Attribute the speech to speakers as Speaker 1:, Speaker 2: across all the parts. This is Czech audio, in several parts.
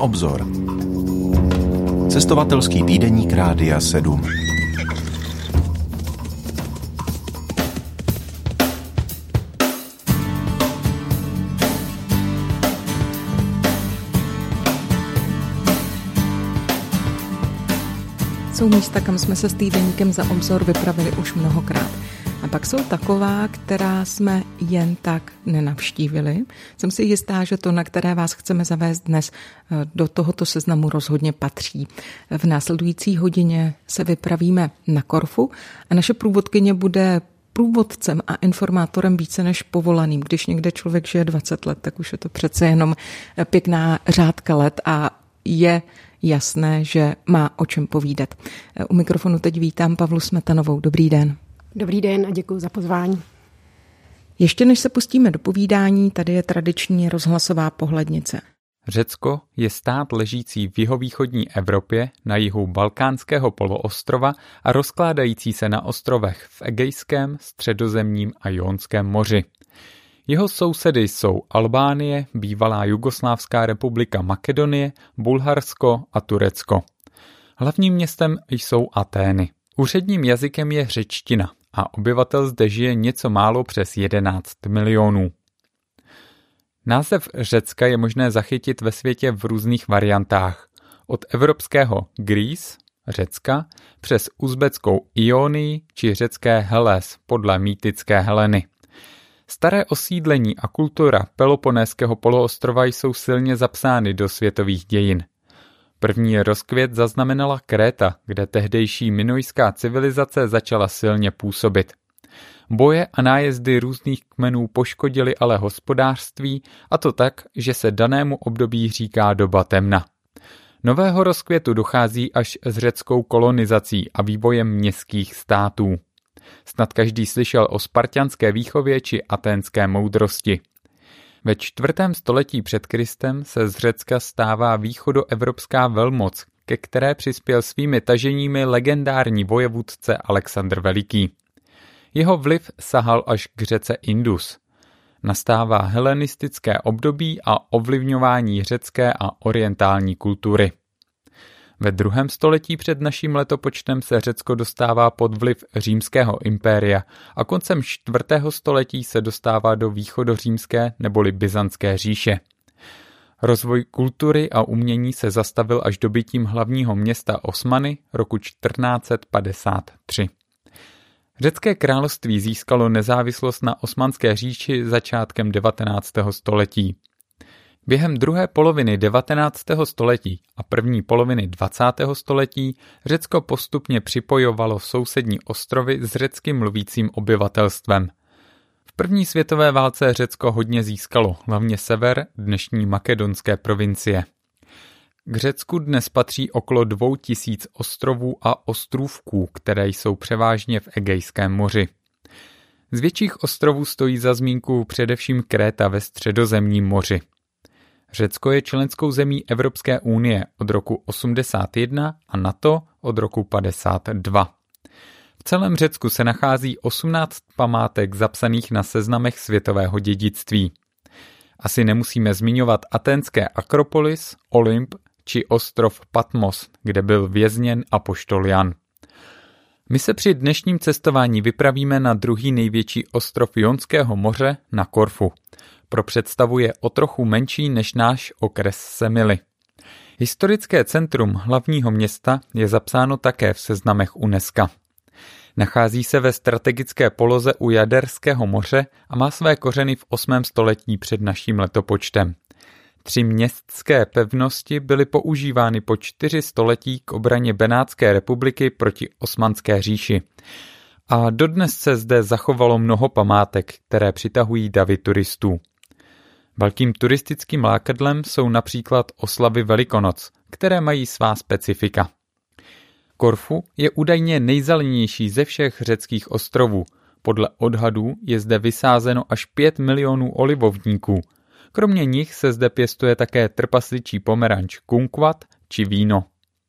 Speaker 1: obzor. Cestovatelský týdeník Rádia 7.
Speaker 2: Jsou místa, kam jsme se s týdeníkem Za obzor vypravili už mnohokrát. A pak jsou taková, která jsme jen tak nenavštívili. Jsem si jistá, že to, na které vás chceme zavést dnes, do tohoto seznamu rozhodně patří. V následující hodině se vypravíme na Korfu a naše průvodkyně bude průvodcem a informátorem více než povolaným. Když někde člověk žije 20 let, tak už je to přece jenom pěkná řádka let a je jasné, že má o čem povídat. U mikrofonu teď vítám Pavlu Smetanovou. Dobrý den.
Speaker 3: Dobrý den a děkuji za pozvání.
Speaker 2: Ještě než se pustíme do povídání, tady je tradiční rozhlasová pohlednice.
Speaker 4: Řecko je stát ležící v jihovýchodní Evropě na jihu Balkánského poloostrova a rozkládající se na ostrovech v Egejském, Středozemním a Jónském moři. Jeho sousedy jsou Albánie, bývalá Jugoslávská republika Makedonie, Bulharsko a Turecko. Hlavním městem jsou Atény. Úředním jazykem je řečtina a obyvatel zde žije něco málo přes 11 milionů. Název Řecka je možné zachytit ve světě v různých variantách. Od evropského Greece, Řecka, přes uzbeckou Ionii či řecké Helés podle mýtické Heleny. Staré osídlení a kultura Peloponéského poloostrova jsou silně zapsány do světových dějin. První rozkvět zaznamenala Kréta, kde tehdejší minojská civilizace začala silně působit. Boje a nájezdy různých kmenů poškodily ale hospodářství, a to tak, že se danému období říká doba temna. Nového rozkvětu dochází až s řeckou kolonizací a vývojem městských států. Snad každý slyšel o spartanské výchově či aténské moudrosti. Ve 4. století před Kristem se z Řecka stává východoevropská velmoc, ke které přispěl svými taženími legendární vojevůdce Alexandr Veliký. Jeho vliv sahal až k řece Indus. Nastává helenistické období a ovlivňování řecké a orientální kultury. Ve 2. století před naším letopočtem se Řecko dostává pod vliv římského impéria a koncem 4. století se dostává do východořímské neboli byzantské říše. Rozvoj kultury a umění se zastavil až dobytím hlavního města Osmany roku 1453. Řecké království získalo nezávislost na Osmanské říši začátkem 19. století. Během druhé poloviny 19. století a první poloviny 20. století Řecko postupně připojovalo sousední ostrovy s řecky mluvícím obyvatelstvem. V první světové válce Řecko hodně získalo, hlavně sever dnešní makedonské provincie. K Řecku dnes patří okolo 2000 ostrovů a ostrůvků, které jsou převážně v Egejském moři. Z větších ostrovů stojí za zmínku především Kréta ve Středozemním moři. Řecko je členskou zemí Evropské unie od roku 81 a NATO od roku 52. V celém Řecku se nachází 18 památek zapsaných na seznamech světového dědictví. Asi nemusíme zmiňovat aténské Akropolis, Olymp či ostrov Patmos, kde byl vězněn apoštol Jan. My se při dnešním cestování vypravíme na druhý největší ostrov Jonského moře, na Korfu. Pro představu je o trochu menší než náš okres Semily. Historické centrum hlavního města je zapsáno také v seznamech UNESCO. Nachází se ve strategické poloze u Jaderského moře a má své kořeny v 8. století před naším letopočtem. 3 městské pevnosti byly používány po 4 století k obraně Benátské republiky proti Osmanské říši. A dodnes se zde zachovalo mnoho památek, které přitahují davy turistů. Velkým turistickým lákadlem jsou například oslavy Velikonoc, které mají svá specifika. Korfu je údajně nejzelenější ze všech řeckých ostrovů. Podle odhadů je zde vysázeno až 5 milionů olivovníků. Kromě nich se zde pěstuje také trpasličí pomeranč kumquat či víno.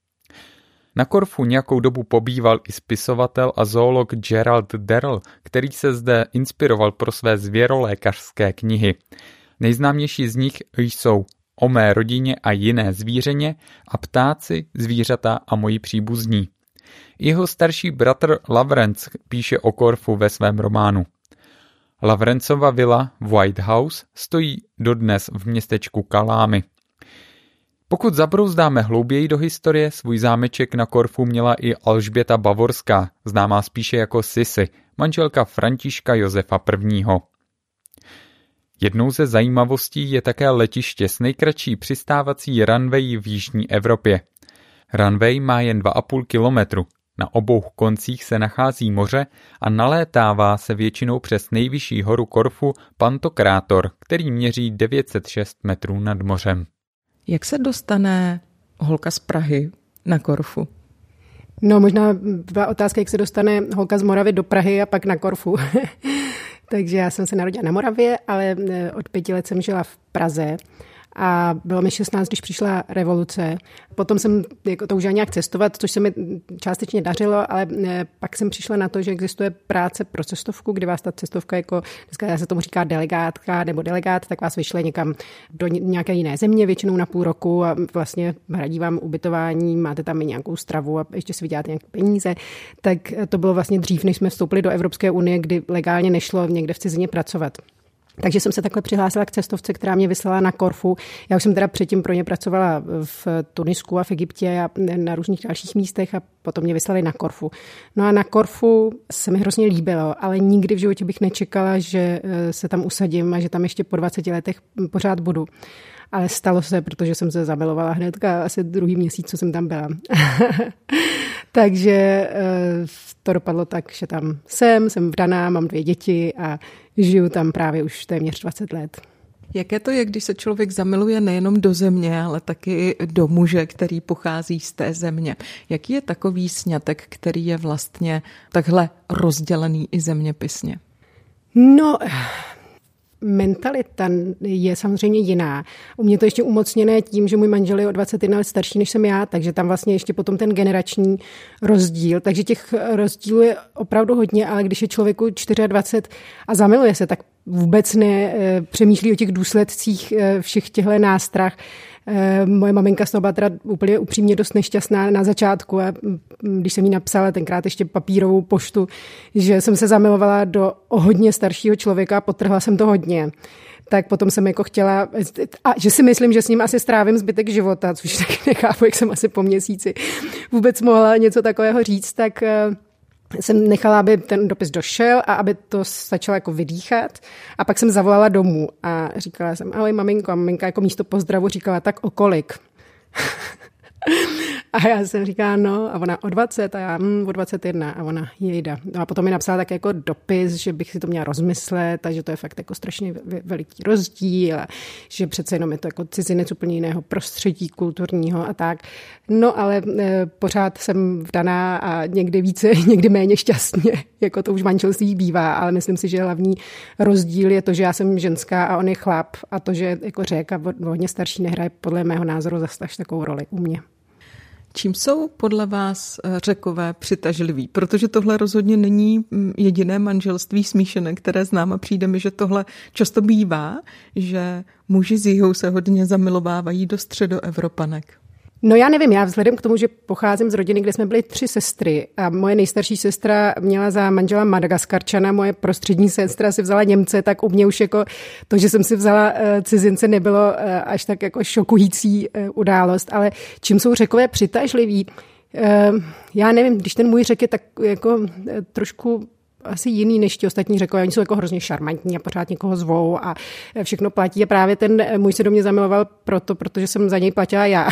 Speaker 4: Na Korfu nějakou dobu pobýval i spisovatel a zoolog Gerald Darrell, který se zde inspiroval pro své zvěrolékařské knihy. Nejznámější z nich jsou o mé rodině a jiné zvířeně a ptáci, zvířata a moji příbuzní. Jeho starší bratr Lawrence píše o Korfu ve svém románu. Lawrencova vila White House stojí dodnes v městečku Kalámy. Pokud zabrouzdáme hlouběji do historie, svůj zámeček na Korfu měla i Alžběta Bavorská, známá spíše jako Sissi, manželka Františka Josefa I. Jednou ze zajímavostí je také letiště s nejkratší přistávací runway v jižní Evropě. Runway má jen 2,5 kilometru. Na obou koncích se nachází moře a nalétává se většinou přes nejvyšší horu Korfu Pantokrátor, který měří 906 metrů nad mořem.
Speaker 2: Jak se dostane holka z Prahy na Korfu?
Speaker 3: No možná byla otázka, jak se dostane holka z Moravy do Prahy a pak na Korfu. Takže já jsem se narodila na Moravě, ale od 5 let jsem žila v Praze. A bylo mi 16, když přišla revoluce. Potom jsem toužila nějak cestovat, což se mi částečně dařilo, ale pak jsem přišla na to, že existuje práce pro cestovku, kdy vás ta cestovka, jako dneska se tomu říká delegátka nebo delegát, tak vás vyšle někam do nějaké jiné země, většinou na půl roku a vlastně hradí vám ubytování, máte tam i nějakou stravu a ještě si vyděláte nějaké peníze. Tak to bylo vlastně dřív, než jsme vstoupili do Evropské unie, kdy legálně nešlo někde v cizině pracovat. Takže jsem se takhle přihlásila k cestovce, která mě vyslala na Korfu. Já už jsem teda předtím pro ně pracovala v Tunisku a v Egyptě a na různých dalších místech a potom mě vyslali na Korfu. No a na Korfu se mi hrozně líbilo, ale nikdy v životě bych nečekala, že se tam usadím a že tam ještě po 20 letech pořád budu. Ale stalo se, protože jsem se zamilovala hnedka asi druhý měsíc, co jsem tam byla. Takže to dopadlo tak, že tam jsem vdaná, mám 2 děti a žiju tam právě už téměř 20 let.
Speaker 2: Jaké to je, když se člověk zamiluje nejenom do země, ale taky do muže, který pochází z té země? Jaký je takový sňatek, který je vlastně takhle rozdělený i zeměpisně?
Speaker 3: No, mentalita je samozřejmě jiná. U mě to ještě umocněné tím, že můj manžel je o 21 let starší, než jsem já, takže tam vlastně ještě potom ten generační rozdíl. Takže těch rozdílů je opravdu hodně, ale když je člověku 24 a zamiluje se, tak vůbec nepřemýšlí o těch důsledcích všech těchto nástrah. Moje maminka z toho byla teda úplně upřímně dost nešťastná na začátku a když jsem jí napsala tenkrát ještě papírovou poštu, že jsem se zamilovala do hodně staršího člověka, podtrhla jsem to hodně. Tak potom jsem jako chtěla, a že si myslím, že s ním asi strávím zbytek života, což taky nechápu, jak jsem asi po měsíci vůbec mohla něco takového říct, tak jsem nechala, aby ten dopis došel a aby to začalo jako vydýchat. A pak jsem zavolala domů a říkala jsem, ahoj maminko. A maminka jako místo pozdravu říkala, tak o kolik? A já jsem říkala, no, a ona o 20 a já o 21 a ona jejda. No a potom mi napsala tak jako dopis, že bych si to měla rozmyslet a že to je fakt jako strašně veliký rozdíl a že přece jenom je to jako cizinec úplně jiného prostředí kulturního a tak. No ale pořád jsem vdaná a někdy více, někdy méně šťastně, jako to už manželství bývá, ale myslím si, že hlavní rozdíl je to, že já jsem ženská a on je chlap a to, že jako Řeka hodně starší nehraje podle mého názoru zase až takovou roli u mě.
Speaker 2: Čím jsou podle vás Řekové přitažliví? Protože tohle rozhodně není jediné manželství smíšené, které znám a přijde mi, že tohle často bývá, že muži z jihu se hodně zamilovávají do středoevropanek.
Speaker 3: No já nevím, já vzhledem k tomu, že pocházím z rodiny, kde jsme byli 3 sestry a moje nejstarší sestra měla za manžela Madagaskarčana, moje prostřední sestra si vzala Němce, tak u mě už jako to, že jsem si vzala cizince, nebylo až tak jako šokující událost, ale čím jsou Řekové přitažliví? Já nevím, když ten můj Řek je tak jako trošku asi jiný než ti ostatní Řekové. Oni jsou jako hrozně šarmantní a pořád někoho zvou a všechno platí. A právě ten můj se do mě zamiloval protože jsem za něj platila já.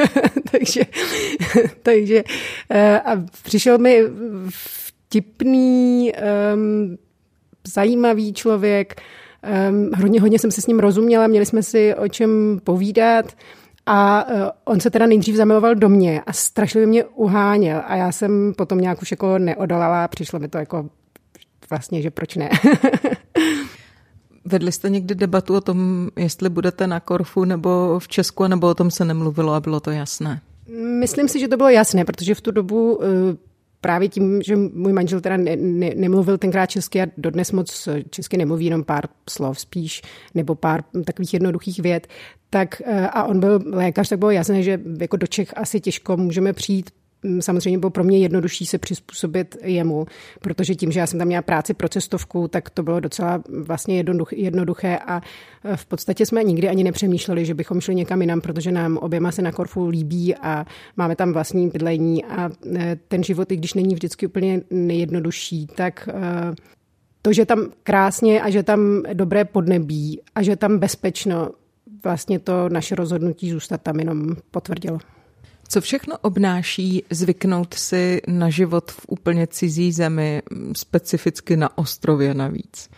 Speaker 3: takže a přišel mi vtipný, zajímavý člověk. Hodně jsem se s ním rozuměla, měli jsme si o čem povídat. A on se teda nejdřív zamiloval do mě a strašlivě mě uháněl. A já jsem potom nějak už jako neodolala a přišlo mi to jako vlastně, že proč ne.
Speaker 2: Vedli jste někdy debatu o tom, jestli budete na Korfu nebo v Česku, nebo o tom se nemluvilo a bylo to jasné?
Speaker 3: Myslím si, že to bylo jasné, protože v tu dobu právě tím, že můj manžel teda nemluvil tenkrát česky a dodnes moc česky nemluví, jenom pár slov spíš, nebo pár takových jednoduchých vět, tak a on byl lékař, tak bylo jasné, že jako do Čech asi těžko můžeme přijít. Samozřejmě bylo pro mě jednodušší se přizpůsobit jemu, protože tím, že já jsem tam měla práci pro cestovku, tak to bylo docela vlastně jednoduché a v podstatě jsme nikdy ani nepřemýšleli, že bychom šli někam jinam, protože nám oběma se na Korfu líbí a máme tam vlastní bydlení a ten život, i když není vždycky úplně nejjednodušší, tak to, že tam krásně a že tam dobré podnebí a že tam bezpečno, vlastně to naše rozhodnutí zůstat tam jenom potvrdilo.
Speaker 2: Co všechno obnáší zvyknout si na život v úplně cizí zemi, specificky na ostrově navíc?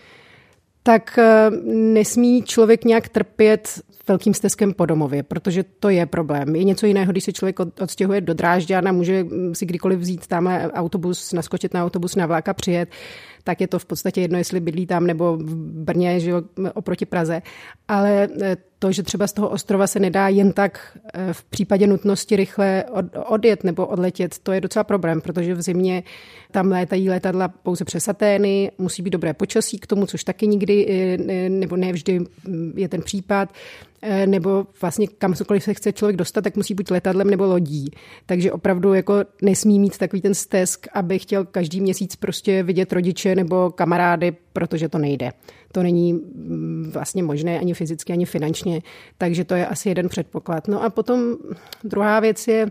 Speaker 3: Tak nesmí člověk nějak trpět velkým steskem po domově, protože to je problém. Je něco jiného, když se člověk odstěhuje do Drážďan a může si kdykoliv vzít tamhle autobus, naskočit na autobus, na vlak a přijet, tak je to v podstatě jedno, jestli bydlí tam nebo v Brně, že jo, oproti Praze. Ale to, že třeba z toho ostrova se nedá jen tak v případě nutnosti rychle odjet nebo odletět, to je docela problém, protože v zimě tam létají letadla pouze přes Atény, musí být dobré počasí k tomu, což taky nikdy, nebo ne vždy je ten případ, nebo vlastně kamkoliv se chce člověk dostat, tak musí buď letadlem nebo lodí. Takže opravdu jako nesmí mít takový ten stesk, aby chtěl každý měsíc prostě vidět rodiče nebo kamarády, protože to nejde. To není vlastně možné ani fyzicky, ani finančně, takže to je asi jeden předpoklad. No a potom druhá věc je,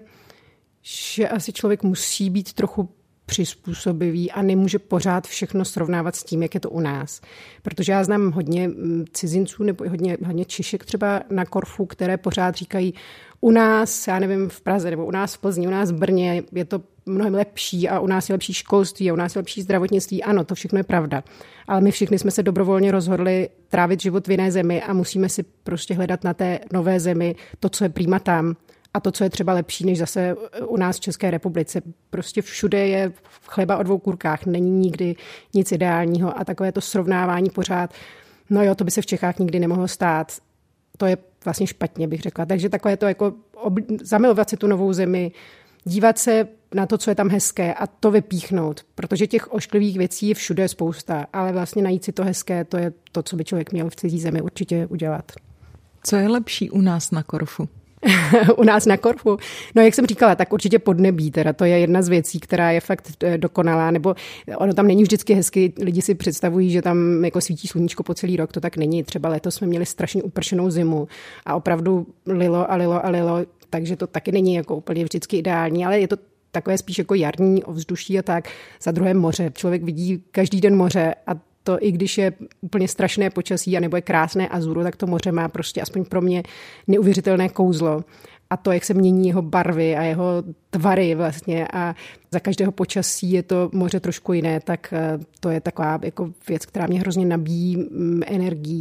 Speaker 3: že asi člověk musí být trochu přizpůsobivý a nemůže pořád všechno srovnávat s tím, jak je to u nás. Protože já znám hodně cizinců nebo hodně Češek třeba na Korfu, které pořád říkají, u nás, já nevím, v Praze nebo u nás v Plzni, u nás v Brně je to mnohem lepší a u nás je lepší školství a u nás je lepší zdravotnictví. Ano, to všechno je pravda. Ale my všichni jsme se dobrovolně rozhodli trávit život v jiné zemi a musíme si prostě hledat na té nové zemi to, co je prima tam a to, co je třeba lepší, než zase u nás v České republice. Prostě všude je chleba o dvou kůrkách, není nikdy nic ideálního a takové to srovnávání pořád, no jo, to by se v Čechách nikdy nemohlo stát. To je vlastně špatně, bych řekla. Takže takové to jako zamilovat si tu novou zemi, dívat se na to, co je tam hezké a to vypíchnout, protože těch ošklivých věcí je všude spousta, ale vlastně najít si to hezké, to je to, co by člověk měl v cizí zemi určitě udělat.
Speaker 2: Co je lepší u nás na Korfu?
Speaker 3: U nás na Korfu. No, jak jsem říkala, tak určitě podnebí, teda to je jedna z věcí, která je fakt dokonalá, nebo ono tam není vždycky hezky, lidi si představují, že tam jako svítí sluníčko po celý rok, to tak není. Třeba letos jsme měli strašně upršenou zimu a opravdu lilo, takže to taky není jako úplně vždycky ideální, ale je to takové spíš jako jarní ovzduší a tak. Za druhé moře. Člověk vidí každý den moře a to i když je úplně strašné počasí a nebo je krásné azuru, tak to moře má prostě aspoň pro mě neuvěřitelné kouzlo. A to, jak se mění jeho barvy a jeho tvary vlastně a za každého počasí je to moře trošku jiné, tak to je taková jako věc, která mě hrozně nabíjí energií.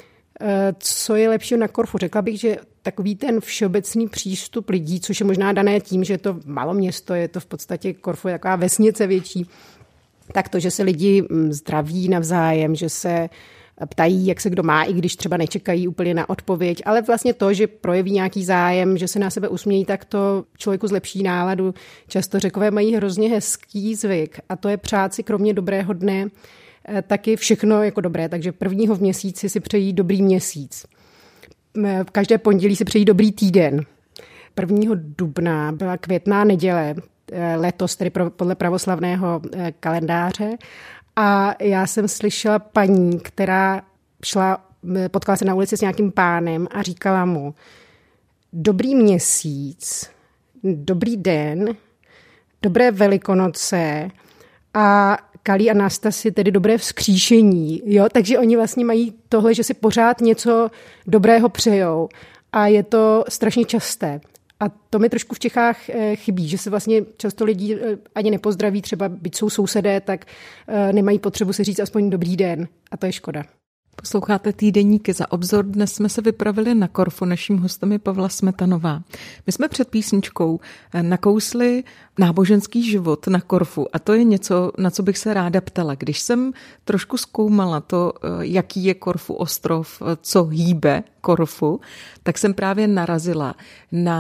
Speaker 3: Co je lepšího na Korfu? Řekla bych, že takový ten všeobecný přístup lidí, což je možná dané tím, že je to malo město, je to v podstatě Korfu je taková vesnice větší, tak to, že se lidi zdraví navzájem, že se ptají, jak se kdo má, i když třeba nečekají úplně na odpověď, ale vlastně to, že projeví nějaký zájem, že se na sebe usmějí, tak to člověku zlepší náladu. Často Řekové mají hrozně hezký zvyk a to je přát si kromě dobrého dne taky všechno jako dobré, takže prvního v měsíci si přejí dobrý měsíc. V každé pondělí si přejí dobrý týden. 1. dubna byla květná neděle, letos tedy podle pravoslavného kalendáře a já jsem slyšela paní, která potkala se na ulici s nějakým pánem a říkala mu dobrý měsíc, dobrý den, dobré Velikonoce a Kali a Nastasi, tedy dobré vzkříšení. Jo? Takže oni vlastně mají tohle, že si pořád něco dobrého přejou a je to strašně časté. A to mi trošku v Čechách chybí, že se vlastně často lidi ani nepozdraví, třeba byť jsou sousedé, tak nemají potřebu si říct aspoň dobrý den a to je škoda.
Speaker 2: Posloucháte Týdeníky za obzor. Dnes jsme se vypravili na Korfu. Naším hostem je Pavla Smetanová. My jsme před písničkou nakousli náboženský život na Korfu a to je něco, na co bych se ráda ptala. Když jsem trošku zkoumala to, jaký je Korfu ostrov, co hýbe Korfu, tak jsem právě narazila na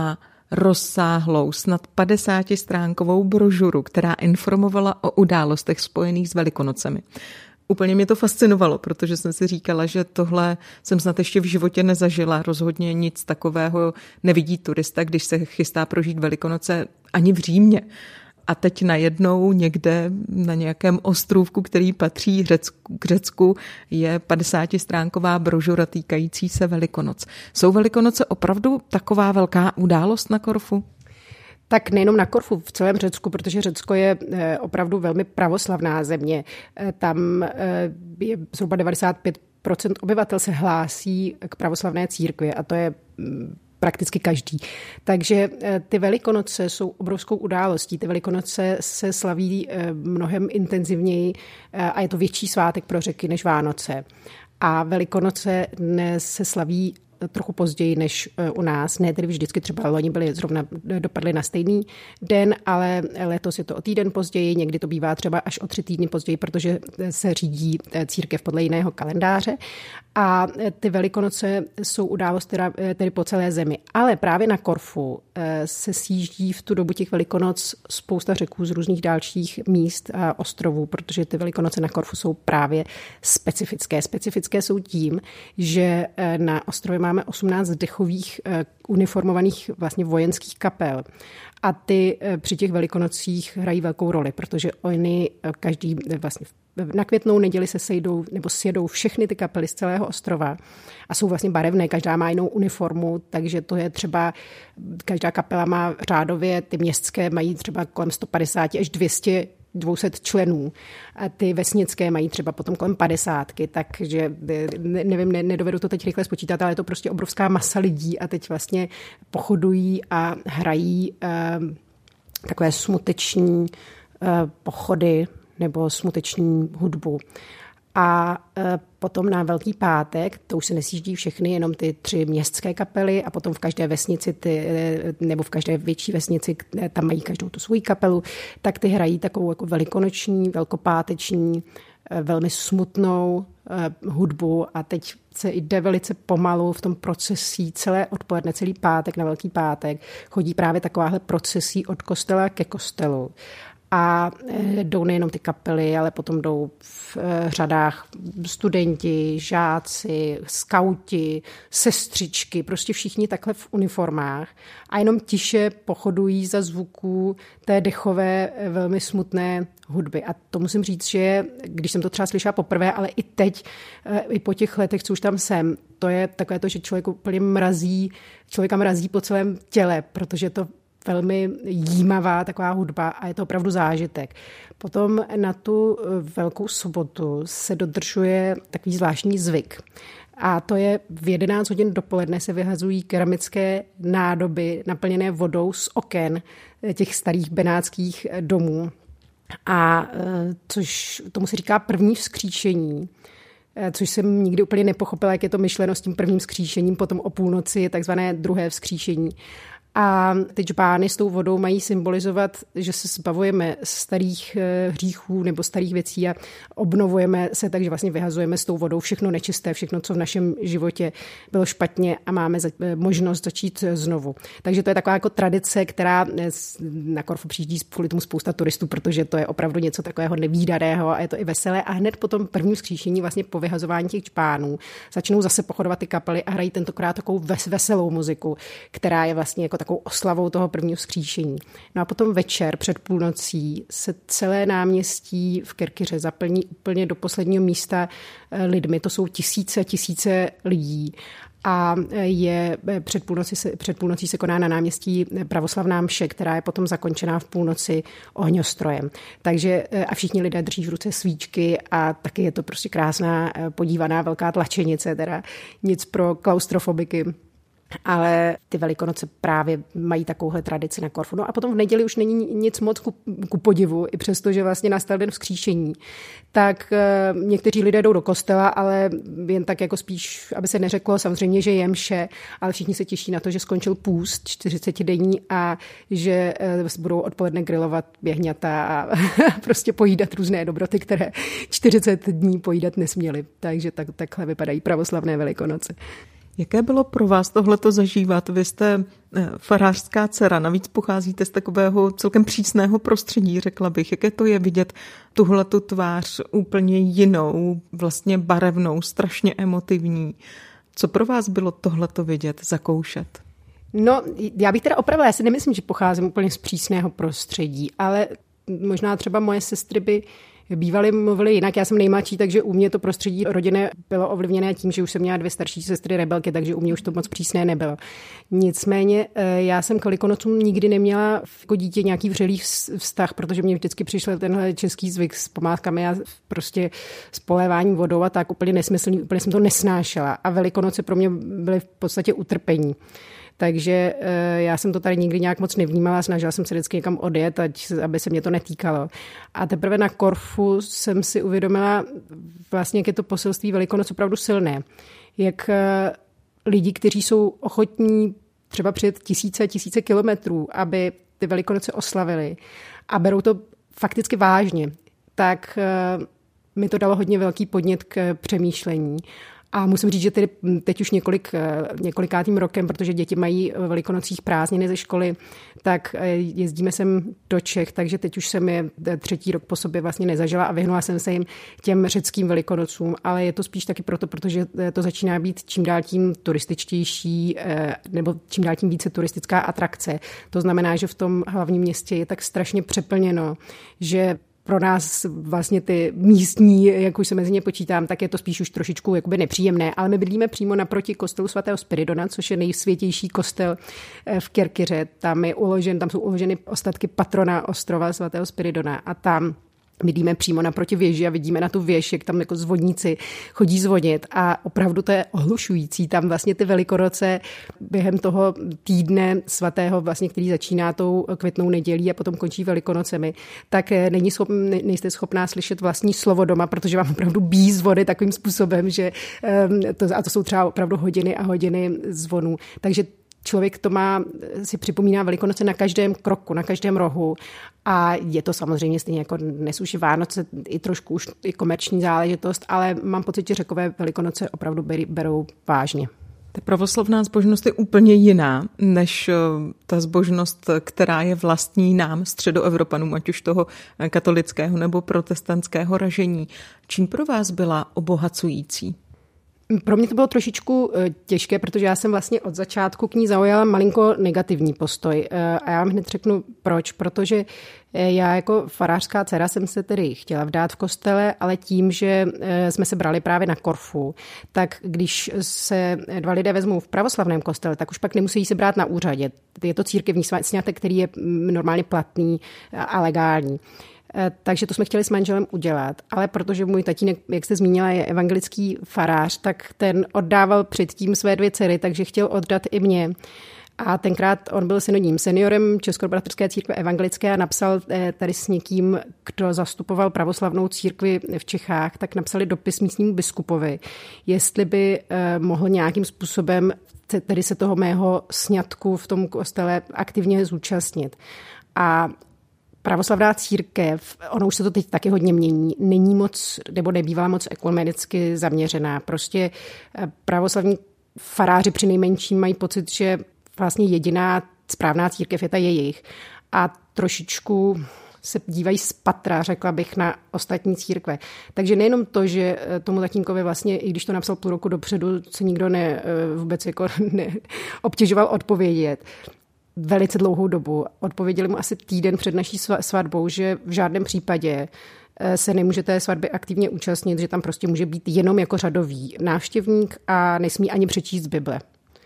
Speaker 2: rozsáhlou, snad 50stránkovou brožuru, která informovala o událostech spojených s Velikonocemi. Úplně mě to fascinovalo, protože jsem si říkala, že tohle jsem snad ještě v životě nezažila. Rozhodně nic takového nevidí turista, když se chystá prožít Velikonoce ani v Římě. A teď najednou někde na nějakém ostrůvku, který patří k Řecku, je 50stránková brožura týkající se Velikonoc. Jsou Velikonoce opravdu taková velká událost na Korfu?
Speaker 3: Tak nejenom na Korfu, v celém Řecku, protože Řecko je opravdu velmi pravoslavná země. Tam je zhruba 95% obyvatel se hlásí k pravoslavné církvi a to je prakticky každý. Takže ty Velikonoce jsou obrovskou událostí. Ty Velikonoce se slaví mnohem intenzivněji a je to větší svátek pro Řeky než Vánoce. A Velikonoce se slaví trochu později než u nás. Ne tedy vždycky, třeba loni dopadly na stejný den, ale letos je to o týden později, někdy to bývá třeba až o 3 týdny později, protože se řídí církev podle jiného kalendáře. A ty Velikonoce jsou událost tedy po celé zemi. Ale právě na Korfu se sjíždí v tu dobu těch Velikonoc spousta Řeků z různých dalších míst a ostrovů, protože ty Velikonoce na Korfu jsou právě specifické. Specifické jsou tím, že na ostrově máme 18 dechových uniformovaných vlastně vojenských kapel. A ty při těch Velikonocích hrají velkou roli, protože oni každý vlastně na Květnou neděli se sejdou nebo sjedou všechny ty kapely z celého ostrova a jsou vlastně barevné, každá má jinou uniformu, takže to je třeba, každá kapela má řádově, ty městské mají třeba kolem 150 až 200 členů. A ty vesnické mají třeba potom kolem 50, takže nevím, nedovedu to teď rychle spočítat, ale je to prostě obrovská masa lidí a teď vlastně pochodují a hrají takové smuteční pochody nebo smuteční hudbu. A potom na Velký pátek, to už se nesjíždí všechny, jenom ty 3 městské kapely a potom v každé vesnici, nebo v každé větší vesnici, tam mají každou tu svou kapelu, tak ty hrají takovou jako velikonoční, velkopáteční, velmi smutnou hudbu a teď se jde velice pomalu v tom procesí celé odpoledne, celý pátek na Velký pátek. Chodí právě takováhle procesí od kostela ke kostelu. A jdou nejenom ty kapely, ale potom jdou v řadách studenti, žáci, skauti, sestřičky, prostě všichni takhle v uniformách a jenom tiše pochodují za zvuků té dechové velmi smutné hudby. A to musím říct, že když jsem to třeba slyšela poprvé, ale i teď, i po těch letech, co už tam jsem, to je takové to, že člověk úplně člověka mrazí po celém těle, protože to velmi jímavá taková hudba a je to opravdu zážitek. Potom na tu Velkou sobotu se dodržuje takový zvláštní zvyk. A to je v 11 hodin dopoledne se vyhazují keramické nádoby naplněné vodou z oken těch starých benátských domů. A což tomu se říká první vzkříšení, což jsem nikdy úplně nepochopila, jak je to myšleno s tím prvním vzkříšením, potom o půlnoci je takzvané druhé vzkříšení. A ty džbány s tou vodou mají symbolizovat, že se zbavujeme starých hříchů nebo starých věcí a obnovujeme se, takže vlastně vyhazujeme s tou vodou všechno nečisté, všechno, co v našem životě bylo špatně a máme možnost začít znovu. Takže to je taková jako tradice, která na Korfu přijíždí kvůli tomu spousta turistů, protože to je opravdu něco takového nevídaného a je to i veselé. A hned po tom prvním vzkříšení, vlastně po vyhazování těch džbánů, začnou zase pochodovat ty kapely a hrají tentokrát takovou veselou muziku, která je vlastně jako takovou oslavou toho prvního vzkříšení. No a potom večer před půlnocí se celé náměstí v Kerkyře zaplní úplně do posledního místa lidmi. To jsou tisíce lidí. A před půlnocí se koná na náměstí pravoslavná mše, která je potom zakončená v půlnoci ohňostrojem. Takže a všichni lidé drží v ruce svíčky a taky je to prostě krásná podívaná velká tlačenice, teda nic pro klaustrofobiky. Ale ty Velikonoce právě mají takovouhle tradici na Korfu. No a potom v neděli už není nic moc ku podivu, i přesto, že vlastně nastal den vzkříšení. Tak někteří lidé jdou do kostela, ale jen tak jako spíš, aby se neřeklo samozřejmě, že je mše, ale všichni se těší na to, že skončil půst 40denní a že budou odpoledne grilovat jehňata a prostě pojídat různé dobroty, které 40 dní pojídat nesměli. Takže takhle vypadají pravoslavné Velikonoce.
Speaker 2: Jaké bylo pro vás tohleto zažívat? Vy jste farářská dcera, navíc pocházíte z takového celkem přísného prostředí, řekla bych. Jaké to je vidět tuhletu tvář úplně jinou, vlastně barevnou, strašně emotivní? Co pro vás bylo tohleto vidět, zakoušet?
Speaker 3: No, já bych teda opravila, já si nemyslím, že pocházím úplně z přísného prostředí, ale možná třeba moje sestry by bývaly mluvily jinak. Já jsem nejmladší, takže u mě to prostředí rodinné bylo ovlivněné tím, že už jsem měla 2 starší sestry rebelky, takže u mě už to moc přísné nebylo. Nicméně já jsem k Velikonocům nikdy neměla jako dítě nějaký vřelý vztah, protože mě vždycky přišel tenhle český zvyk s pomátkami a prostě s poléváním vodou a tak úplně nesmyslný, úplně jsem to nesnášela. A Velikonoce pro mě byly v podstatě utrpení. Takže já jsem to tady nikdy nějak moc nevnímala, snažila jsem se vždycky někam odjet, aby se mě to netýkalo. A teprve na Korfu jsem si uvědomila vlastně, jak je to poselství Velikonoc opravdu silné. Jak lidi, kteří jsou ochotní třeba přijet tisíce kilometrů, aby ty Velikonoce oslavili a berou to fakticky vážně, tak mi to dalo hodně velký podnět k přemýšlení. A musím říct, že teď už několikátým rokem, protože děti mají v Velikonocích prázdniny ze školy, tak jezdíme sem do Čech, takže teď už jsem je 3. rok po sobě vlastně nezažila a vyhnula jsem se jim těm řeckým Velikonocům, ale je to spíš taky proto, protože to začíná být čím dál tím turističtější nebo čím dál tím více turistická atrakce. To znamená, že v tom hlavním městě je tak strašně přeplněno, že pro nás vlastně ty místní, jak už se mezi ně počítám, tak je to spíš už trošičku jakoby nepříjemné, ale my bydlíme přímo naproti kostelu svatého Spiridona, což je nejsvětější kostel v Kerkyře. Tam jsou uloženy ostatky patrona ostrova svatého Spiridona a tam bydlíme přímo naproti věži a vidíme na tu věž, jak tam jako zvodníci chodí zvodit a opravdu to je ohlušující. Tam vlastně ty Velikonoce během toho týdne svatého, vlastně, který začíná tou květnou nedělí a potom končí Velikonocemi, tak nejste schopná slyšet vlastní slovo doma, protože vám opravdu bíjí zvony takovým způsobem, že to jsou třeba opravdu hodiny a hodiny zvonů. Takže člověk si připomíná Velikonoce na každém kroku, na každém rohu a je to samozřejmě stejně jako dnes už je Vánoce i trošku už i komerční záležitost, ale mám pocit, že Řekové Velikonoce opravdu berou vážně.
Speaker 2: Ta pravoslavná zbožnost je úplně jiná než ta zbožnost, která je vlastní nám, středoevropanům, ať už toho katolického nebo protestantského ražení. Čím pro vás byla obohacující?
Speaker 3: Pro mě to bylo trošičku těžké, protože já jsem vlastně od začátku k ní zaujala malinko negativní postoj. A já vám hned řeknu proč. Protože já jako farářská dcera jsem se tedy chtěla vdát v kostele, ale tím, že jsme se brali právě na Korfu, tak když se 2 lidé vezmou v pravoslavném kostele, tak už pak nemusí se brát na úřadě. Je to církevní sňatek, který je normálně platný a legální. Takže to jsme chtěli s manželem udělat, ale protože můj tatínek, jak jste zmínila, je evangelický farář, tak ten oddával předtím své 2 dcery, takže chtěl oddat i mě. A tenkrát on byl synodním seniorem Českobratrské církve evangelické a napsal tady s někým, kdo zastupoval pravoslavnou církvi v Čechách, tak napsali dopis místnímu biskupovi, jestli by mohl nějakým způsobem tedy se toho mého sňatku v tom kostele aktivně zúčastnit. A pravoslavná církev, ono už se to teď taky hodně mění, není moc, nebo nebývala moc ekumenicky zaměřená. Prostě pravoslavní faráři přinejmenším mají pocit, že vlastně jediná správná církev je ta jejich. A trošičku se dívají z patra, řekla bych, na ostatní církve. Takže nejenom to, že tomu tatínkovi vlastně, i když to napsal půl roku dopředu, se nikdo vůbec jako neobtěžoval odpovědět, velice dlouhou dobu. Odpověděli mu asi týden před naší svatbou, že v žádném případě se nemůže té svatby aktivně účastnit, že tam prostě může být jenom jako řadový návštěvník a nesmí ani přečíst Bible.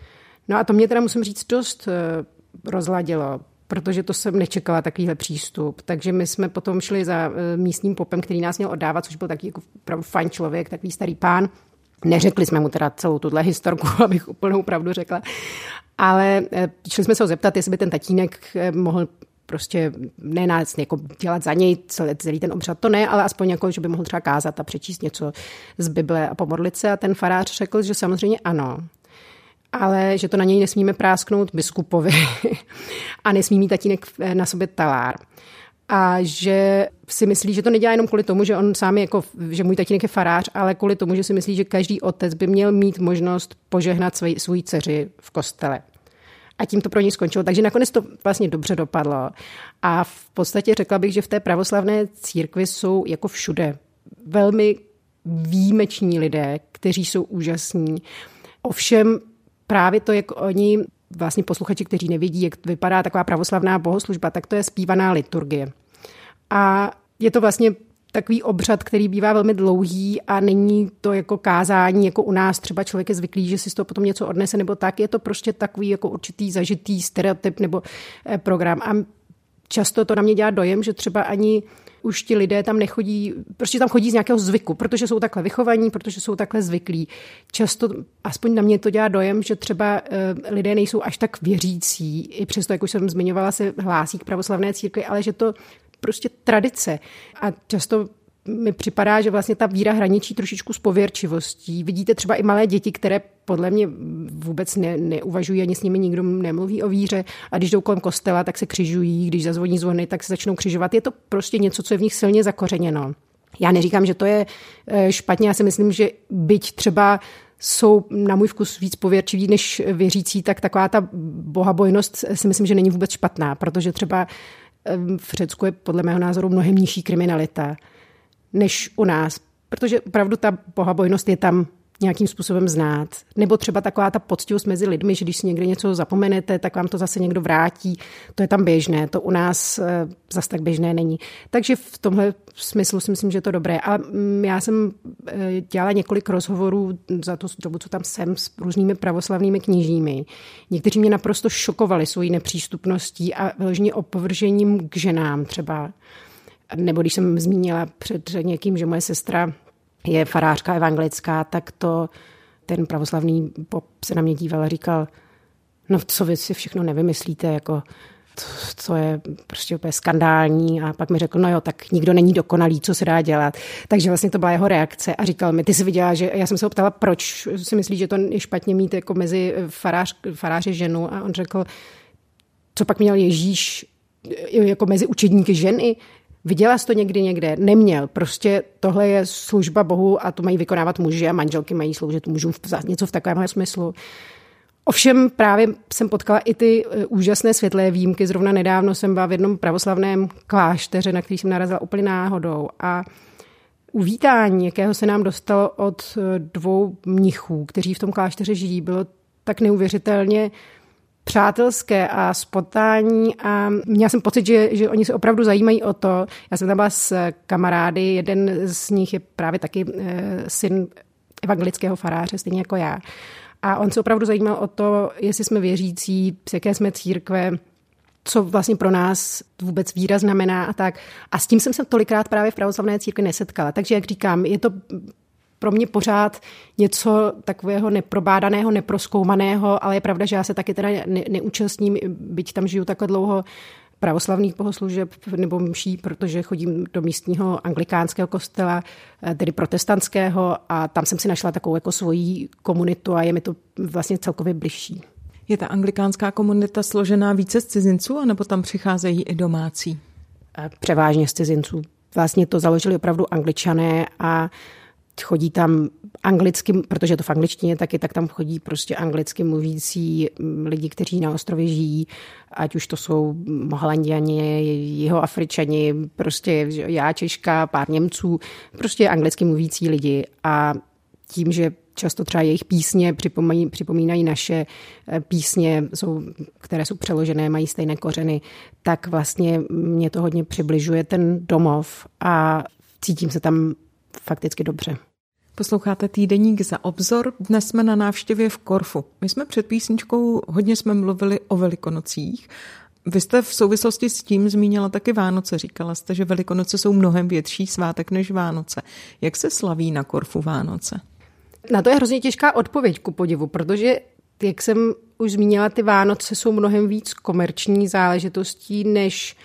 Speaker 3: No a to mě teda, musím říct, dost rozladilo, protože to jsem nečekala takovýhle přístup. Takže my jsme potom šli za místním popem, který nás měl oddávat, což byl takový jako opravdu fajn člověk, takový starý pán. Neřekli jsme mu teda celou tuhle historku, abych úplnou pravdu řekla. Ale šli jsme se ho zeptat, jestli by ten tatínek mohl prostě ne nás jako dělat za něj celý ten obřad, to ne, ale aspoň jako, že by mohl třeba kázat a přečíst něco z Bible a pomodlit se. A ten farář řekl, že samozřejmě ano, ale že to na něj nesmíme prásknout biskupovi a nesmí mít tatínek na sobě talár. a že si myslí, že to nedělá jenom kvůli tomu, že on sám že můj tatínek je farář, ale kvůli tomu, že si myslí, že každý otec by měl mít možnost požehnat svou dceři v kostele. A tím to pro něj skončilo. Takže nakonec to vlastně dobře dopadlo. A v podstatě řekla bych, že v té pravoslavné církvi jsou jako všude velmi výjimeční lidé, kteří jsou úžasní. Ovšem právě to, jak oni, vlastně posluchači, kteří nevědí, jak vypadá taková pravoslavná bohoslužba, tak to je zpívaná liturgie. A je to vlastně takový obřad, který bývá velmi dlouhý a není to jako kázání, jako u nás třeba člověk je zvyklý, že si z toho potom něco odnese, nebo tak, je to prostě takový jako určitý zažitý stereotyp nebo program. A často to na mě dělá dojem, že třeba ani už ti lidé tam nechodí, prostě tam chodí z nějakého zvyku, protože jsou takhle vychovaní, protože jsou takhle zvyklí. Často, aspoň na mě to dělá dojem, že třeba lidé nejsou až tak věřící, i přesto, jak už jsem zmiňovala, se hlásí k pravoslavné církvi, ale že to prostě tradice. A často mi připadá, že vlastně ta víra hraničí trošičku s pověrčivostí. Vidíte třeba i malé děti, které podle mě vůbec neuvažují, ani s nimi nikdo nemluví o víře. A když jdou kolem kostela, tak se křižují, když zazvoní zvony, tak se začnou křižovat. Je to prostě něco, co je v nich silně zakořeněno. Já neříkám, že to je špatně, já si myslím, že byť třeba jsou na můj vkus víc pověrčiví než věřící, tak taková ta bohabojnost si myslím, že není vůbec špatná, protože třeba v Řecku je podle mého názoru mnohem nižší kriminalita než u nás, protože opravdu ta bohabojnost je tam nějakým způsobem znát. Nebo třeba taková ta poctivost mezi lidmi, že když si někde něco zapomenete, tak vám to zase někdo vrátí. To je tam běžné, to u nás zase tak běžné není. Takže v tomhle smyslu si myslím, že je to dobré. A já jsem dělala několik rozhovorů za tu dobu, co tam jsem, s různými pravoslavnými kněžími. Někteří mě naprosto šokovali svojí nepřístupností a vyloženě opovržením k ženám třeba. Nebo když jsem zmínila před někým, že moje sestra je farářka evangelická, tak to ten pravoslavný pop se na mě díval a říkal, no co vy si všechno nevymyslíte, jako co je prostě úplně skandální. A pak mi řekl, no jo, tak nikdo není dokonalý, co se dá dělat. Takže vlastně to byla jeho reakce a říkal mi, ty jsi viděla, že já jsem se ho ptala, proč si myslíš, že to je špatně mít jako mezi faráře ženu, a on řekl, co pak měl Ježíš jako mezi učedníky ženy. Viděla jsi to někdy někde? Neměl. Prostě tohle je služba Bohu a to mají vykonávat muži a manželky mají sloužit mužům něco v takovémhle smyslu. Ovšem právě jsem potkala i ty úžasné světlé výjimky. Zrovna nedávno jsem byla v jednom pravoslavném klášteře, na který jsem narazila úplně náhodou. A uvítání, jakého se nám dostalo od 2 mnichů, kteří v tom klášteře žijí, bylo tak neuvěřitelně přátelské a spontánní a měla jsem pocit, že oni se opravdu zajímají o to. Já jsem tam byla s kamarády, jeden z nich je právě taky syn evangelického faráře, stejně jako já. A on se opravdu zajímal o to, jestli jsme věřící, z jaké jsme církve, co vlastně pro nás vůbec víra znamená a tak. A s tím jsem se tolikrát právě v pravoslavné církvi nesetkala. Takže jak říkám, je to pro mě pořád něco takového neprobádaného, neprozkoumaného, ale je pravda, že já se taky teda neúčastním, byť tam žiju takhle dlouho, pravoslavných bohoslužeb nebo mší, protože chodím do místního anglikánského kostela, tedy protestantského, a tam jsem si našla takovou jako svoji komunitu a je mi to vlastně celkově bližší.
Speaker 2: Je ta anglikánská komunita složená více z cizinců, anebo tam přicházejí i domácí?
Speaker 3: Převážně z cizinců. Vlastně to založili opravdu Angličané a chodí tam anglicky, protože je to v angličtině taky, tak tam chodí prostě anglicky mluvící lidi, kteří na ostrově žijí, ať už to jsou Holanděni, Jihoafričani, prostě já Češka, pár Němců, prostě anglicky mluvící lidi. A tím, že často třeba jejich písně připomínají naše písně, které jsou přeložené, mají stejné kořeny, tak vlastně mě to hodně přibližuje ten domov a cítím se tam fakticky dobře.
Speaker 2: Posloucháte týdeník Za obzor. Dnes jsme na návštěvě v Korfu. My jsme před písničkou hodně mluvili o Velikonocích. Vy jste v souvislosti s tím zmínila taky Vánoce. Říkala jste, že Velikonoce jsou mnohem větší svátek než Vánoce. Jak se slaví na Korfu Vánoce?
Speaker 3: Na to je hrozně těžká odpověď, ku podivu, protože, jak jsem už zmínila, ty Vánoce jsou mnohem víc komerční záležitostí než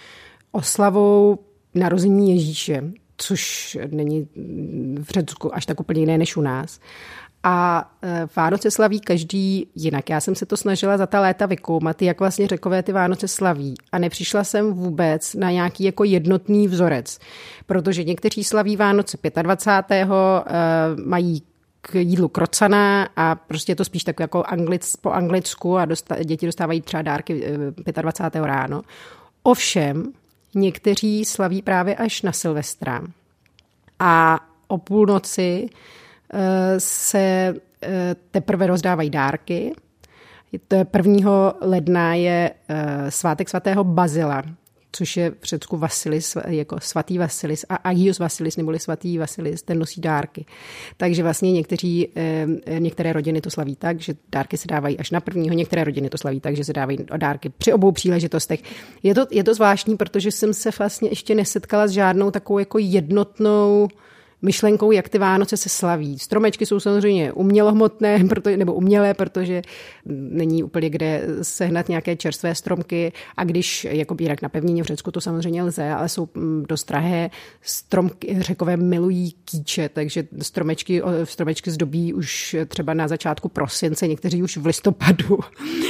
Speaker 3: oslavou narození Ježíše, což není v Řecku až tak úplně jiné než u nás. A Vánoce slaví každý jinak. Já jsem se to snažila za ta léta vykoumat, jak vlastně Řekové ty Vánoce slaví. A nepřišla jsem vůbec na nějaký jako jednotný vzorec. Protože někteří slaví Vánoce 25. Mají k jídlu krocaná a prostě je to spíš tak jako po anglicku a děti dostávají třeba dárky 25. ráno. Ovšem, někteří slaví právě až na Silvestra. A o půlnoci se teprve rozdávají dárky. 1. ledna je svátek svatého Bazila, což je v Řecku Vasilis, jako svatý Vasilis a Agios Vasilis, neboli svatý Vasilis, ten nosí dárky. Takže vlastně některé rodiny to slaví tak, že dárky se dávají až na 1. Některé rodiny to slaví tak, že se dávají dárky při obou příležitostech. Je to zvláštní, protože jsem se vlastně ještě nesetkala s žádnou takovou jako jednotnou myšlenkou, jak ty Vánoce se slaví. Stromečky jsou samozřejmě umělohmotné, nebo umělé, protože není úplně kde sehnat nějaké čerstvé stromky a když jako jinak na pevnině v Řecku to samozřejmě lze, ale jsou dost drahé. Řekové milují kýče, takže stromečky zdobí už třeba na začátku prosince, někteří už v listopadu.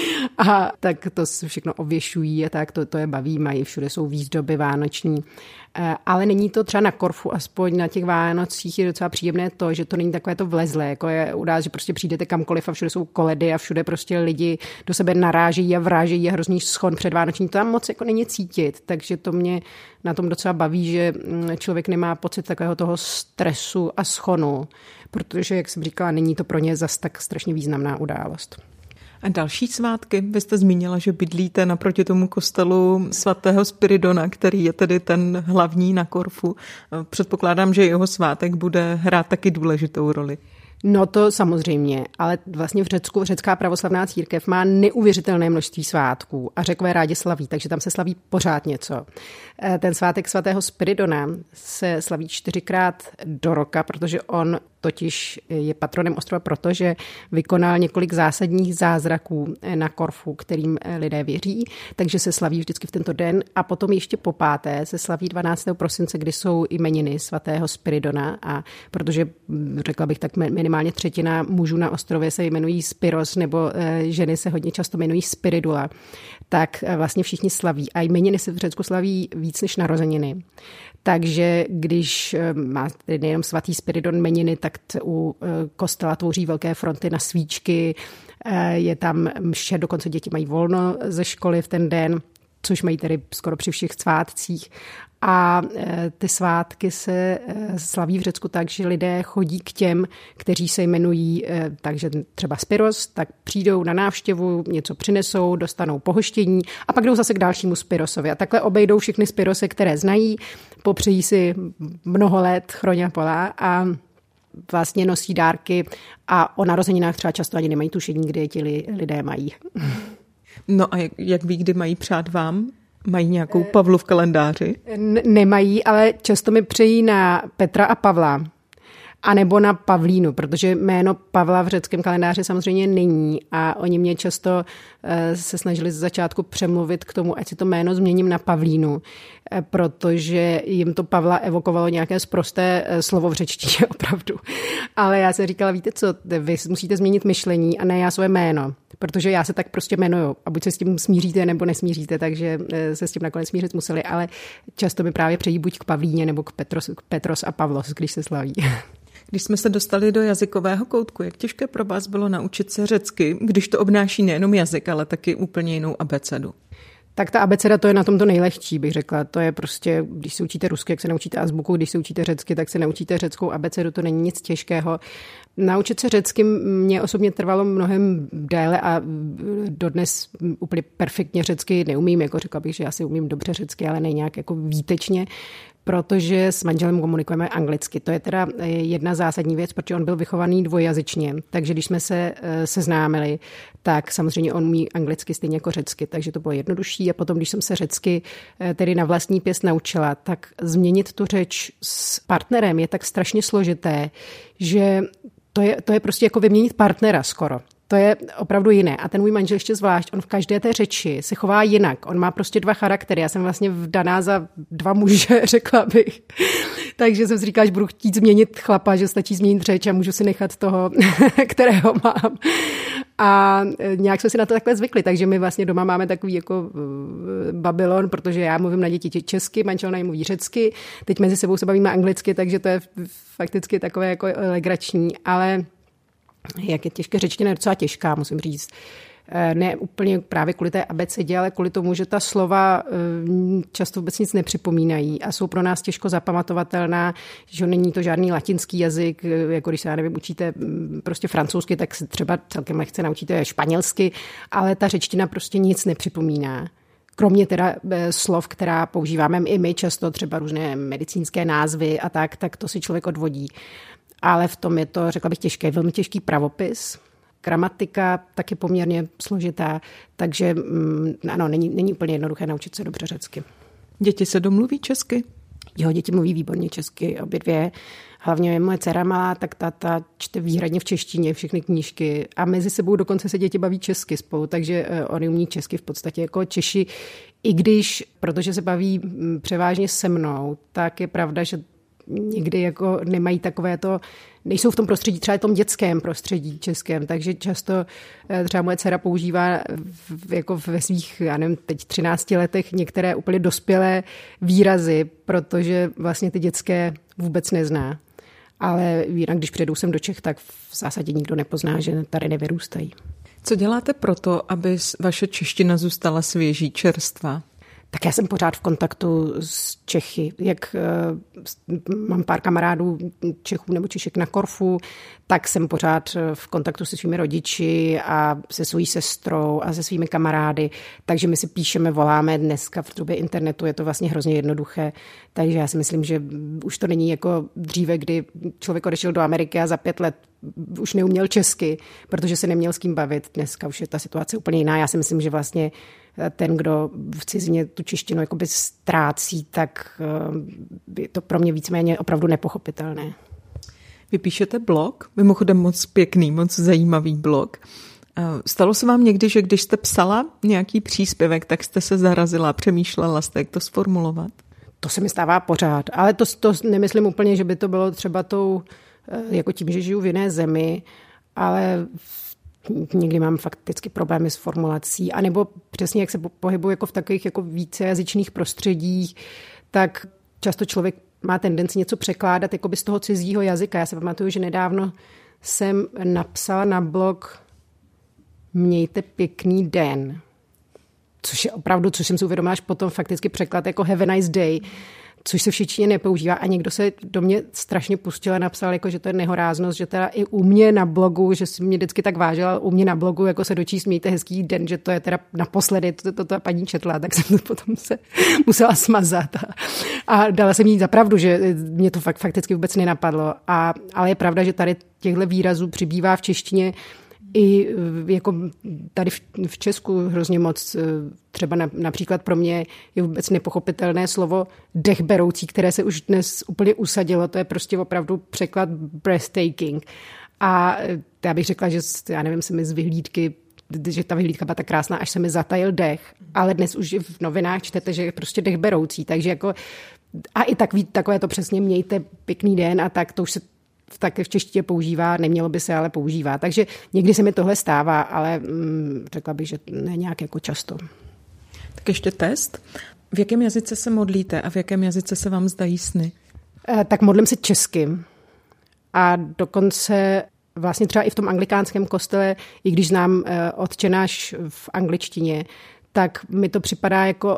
Speaker 3: A tak to všechno ověšují a tak to je baví, mají, všude jsou výzdoby vánoční. Ale není to třeba na Korfu, aspoň na těch Vánocích je docela příjemné to, že to není takové to vlezlé, jako je u nás, že prostě přijdete kamkoliv a všude jsou koledy a všude prostě lidi do sebe narážejí a vrážejí a hrozný schon předvánoční. To tam moc jako není cítit, takže to mě na tom docela baví, že člověk nemá pocit takového toho stresu a schonu, protože, jak jsem říkala, není to pro ně zas tak strašně významná událost.
Speaker 2: A další svátky? Vy jste zmínila, že bydlíte naproti tomu kostelu svatého Spiridona, který je tedy ten hlavní na Korfu. Předpokládám, že jeho svátek bude hrát taky důležitou roli.
Speaker 3: No to samozřejmě, ale vlastně v Řecku řecká pravoslavná církev má neuvěřitelné množství svátků a Řekové rádi slaví, takže tam se slaví pořád něco. Ten svátek svatého Spiridona se slaví 4krát do roka, protože on totiž je patronem ostrova, protože vykonal několik zásadních zázraků na Korfu, kterým lidé věří, takže se slaví vždycky v tento den a potom ještě po páté se slaví 12. prosince, kdy jsou jmeniny svatého Spiridona a protože řekla bych tak minimálně 1/3 mužů na ostrově se jmenují Spiros nebo ženy se hodně často jmenují Spiridula, tak vlastně všichni slaví a jmeniny se v Řecku slaví víc než narozeniny. Takže když má nejenom svatý Spiridon jmeniny, tak u kostela tvoří velké fronty na svíčky, je tam mše, dokonce děti mají volno ze školy v ten den, což mají tedy skoro při všech svátcích. A ty svátky se slaví v Řecku tak, že lidé chodí k těm, kteří se jmenují, takže třeba Spiros, tak přijdou na návštěvu, něco přinesou, dostanou pohoštění a pak jdou zase k dalšímu Spirosovi. A takhle obejdou všechny Spirose, které znají, popřejí si mnoho let chronia pola a vlastně nosí dárky a o narozeninách třeba často ani nemají tušení, kde ti lidé mají.
Speaker 2: No a jak ví, kdy mají přát vám? Mají nějakou Pavlu v kalendáři?
Speaker 3: Nemají, ale často mi přejí na Petra a Pavla. A nebo na Pavlínu, protože jméno Pavla v řeckém kalendáři samozřejmě není a oni mě často se snažili z začátku přemluvit k tomu, ať si to jméno změním na Pavlínu, protože jim to Pavla evokovalo nějaké sprosté slovo v řečtině opravdu. Ale já se říkala, víte co, vy musíte změnit myšlení a ne já své jméno, protože já se tak prostě jmenuju a buď se s tím smíříte nebo nesmíříte, takže se s tím nakonec smířit museli, ale často mi právě přejí buď k Pavlíně nebo k Petros a Pavlos, když se slaví.
Speaker 2: Když jsme se dostali do jazykového koutku, jak těžké pro vás bylo naučit se řecky, když to obnáší nejenom jazyk, ale taky úplně jinou abecedu?
Speaker 3: Tak ta abeceda, to je na tom to nejlehčí, bych řekla. To je prostě, když se učíte rusky, jak se naučíte azbuku, když se učíte řecky, tak se naučíte řeckou abecedu, to není nic těžkého. Naučit se řecky mě osobně trvalo mnohem déle a dodnes úplně perfektně řecky neumím, jako řekla bych, že já si umím dobře řecky, ale ne nějak jako výtečně, protože s manželem komunikujeme anglicky. To je teda jedna zásadní věc, protože on byl vychovaný dvojjazyčně, takže když jsme se seznámili, tak samozřejmě on umí anglicky stejně jako řecky, takže to bylo jednodušší a potom, když jsem se řecky tedy na vlastní pěst naučila, tak změnit tu řeč s partnerem je tak strašně složité, že to je prostě jako vyměnit partnera skoro. To je opravdu jiné. A ten můj manžel ještě zvlášť, on v každé té řeči se chová jinak. On má prostě 2 charaktery. Já jsem vlastně vdaná za 2 muže, řekla bych. Takže jsem si říkala, že budu chtít změnit chlapa, že stačí změnit řeč a můžu si nechat toho, kterého mám. A nějak jsme si na to takhle zvykli, takže my vlastně doma máme takový jako Babylon, protože já mluvím na děti česky, manžel na mluví řecky, teď mezi sebou se bavíme anglicky, takže to je fakticky takové jako legrační, ale jak je těžké, řečtina je docela těžká, musím říct. Ne úplně právě kvůli té abecedě, ale kvůli tomu, že ta slova často vůbec nic nepřipomínají a jsou pro nás těžko zapamatovatelná, že není to žádný latinský jazyk, jako když se, já nevím, učíte prostě francouzsky, tak se třeba celkem lehce naučíte španělsky, ale ta řečtina prostě nic nepřipomíná. Kromě teda slov, která používáme i my často, třeba různé medicínské názvy a tak to si člověk odvodí. Ale v tom je to, řekla bych, těžké, velmi těžký pravopis. Gramatika taky poměrně složitá, takže ano, není úplně jednoduché naučit se dobře řecky.
Speaker 2: Děti se domluví česky?
Speaker 3: Jo, děti mluví výborně česky, obě dvě. Hlavně moje dcera malá, tak ta čte výhradně v češtině všechny knížky a mezi sebou dokonce se děti baví česky spolu, takže oni umí česky v podstatě jako Češi. I když, protože se baví převážně se mnou, tak je pravda, že někdy jako nemají takové to, nejsou v tom prostředí, třeba v tom dětském prostředí českém, takže často třeba moje dcera používá jako ve svých, já nevím, teď 13 letech některé úplně dospělé výrazy, protože vlastně ty dětské vůbec nezná. Ale jinak, když přijedou sem do Čech, tak v zásadě nikdo nepozná, že tady nevyrůstají.
Speaker 2: Co děláte proto, aby vaše čeština zůstala svěží, čerstvá?
Speaker 3: Tak já jsem pořád v kontaktu s Čechy. Jak mám pár kamarádů Čechů nebo Češek na Korfu, tak jsem pořád v kontaktu se svými rodiči a se svojí sestrou a se svými kamarády. Takže my si píšeme, voláme dneska v době internetu, je to vlastně hrozně jednoduché. Takže já si myslím, že už to není jako dříve, kdy člověk odešel do Ameriky a za 5 let už neuměl česky, protože se neměl s kým bavit. Dneska už je ta situace úplně jiná. Já si myslím, že vlastně ten, kdo v cizině tu češtinu jakoby ztrácí, tak je to pro mě víceméně opravdu nepochopitelné.
Speaker 2: Vy píšete blog, mimochodem moc pěkný, moc zajímavý blog. Stalo se vám někdy, že když jste psala nějaký příspěvek, tak jste se zarazila, přemýšlela jste, jak to sformulovat?
Speaker 3: To se mi stává pořád, ale to nemyslím úplně, že by to bylo třeba jako tím, že žiju v jiné zemi, ale někdy mám fakticky problémy s formulací, anebo přesně jak se pohybuji jako v takových jako vícejazyčných prostředích, tak často člověk má tendenci něco překládat jako by z toho cizího jazyka. Já se pamatuju, že nedávno jsem napsala na blog Mějte pěkný den, což je opravdu, což jsem si uvědomila až potom fakticky překlad jako have a nice day, což se v češtině nepoužívá a někdo se do mě strašně pustil a napsal, jako, že to je nehoráznost, že teda i u mě na blogu, že si mě vždycky tak vážila, u mě na blogu jako se dočíst mějte hezký den, že to je teda naposledy, to ta paní četla, tak jsem to potom se musela smazat a dala jsem jí za pravdu, že mě to fakticky vůbec nenapadlo, ale je pravda, že tady těchto výrazů přibývá v češtině i jako tady v Česku hrozně moc, třeba například pro mě je vůbec nepochopitelné slovo dechberoucí, které se už dnes úplně usadilo, to je prostě opravdu překlad breathtaking. A já bych řekla, že já nevím, se mi z vyhlídky, že ta vyhlídka byla tak krásná, až se mi zatajil dech, ale dnes už v novinách čtete, že je prostě dechberoucí, takže jako a i takové to přesně mějte pěkný den a tak to už se tak v češtině používá, nemělo by se, ale používá. Takže někdy se mi tohle stává, ale řekla bych, že ne nějak jako často.
Speaker 2: Tak ještě test. V jakém jazyce se modlíte a v jakém jazyce se vám zdají sny?
Speaker 3: Tak modlím se česky. A dokonce vlastně třeba i v tom anglikánském kostele, i když znám Otčenáš v angličtině, tak mi to připadá jako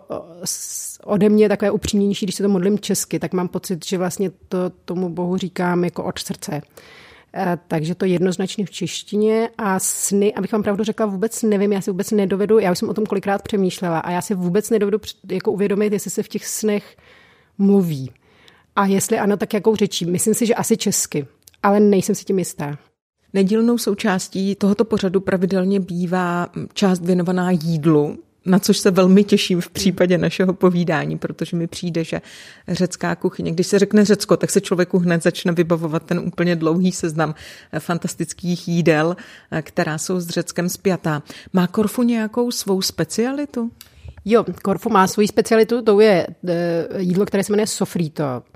Speaker 3: ode mě takové upřímnější, když se to modlím česky, tak mám pocit, že vlastně tomu Bohu říkám jako od srdce. Takže to jednoznačně v češtině a sny, abych vám pravdu řekla, vůbec nevím, já si vůbec nedovedu, já už jsem o tom kolikrát přemýšlela a já si vůbec nedovedu jako uvědomit, jestli se v těch snech mluví. A jestli ano, tak jakou řečí. Myslím si, že asi česky, ale nejsem si tím jistá.
Speaker 2: Nedílnou součástí tohoto pořadu pravidelně bývá část věnovaná jídlu, na což se velmi těším v případě našeho povídání, protože mi přijde, že řecká kuchyně, když se řekne Řecko, tak se člověku hned začne vybavovat ten úplně dlouhý seznam fantastických jídel, která jsou s Řeckem spjatá. Má Korfu nějakou svou specialitu?
Speaker 3: Jo, Korfu má svoji specialitu, to je jídlo, které se jmenuje sofrito.